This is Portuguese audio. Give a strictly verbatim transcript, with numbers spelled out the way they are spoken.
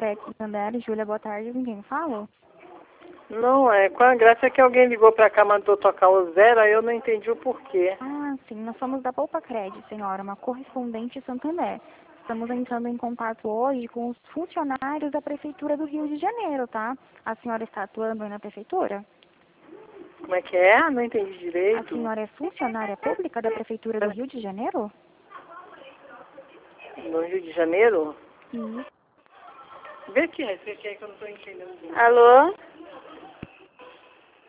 sete, Santander. Júlia, boa tarde. Com quem falo? Não, é. Com a graça é que alguém ligou pra cá, mandou tocar o zero, aí eu não entendi o porquê. Ah, sim. Nós somos da Poupa Cred, senhora, uma correspondente Santander. Estamos entrando em contato hoje com os funcionários da Prefeitura do Rio de Janeiro, tá? A senhora está atuando aí na Prefeitura? Como é que é? Não entendi A direito. senhora é funcionária pública da Prefeitura do Rio de Janeiro? No Rio de Janeiro? Sim. Vê aqui, vê aqui que eu não tô entendendo. Alô?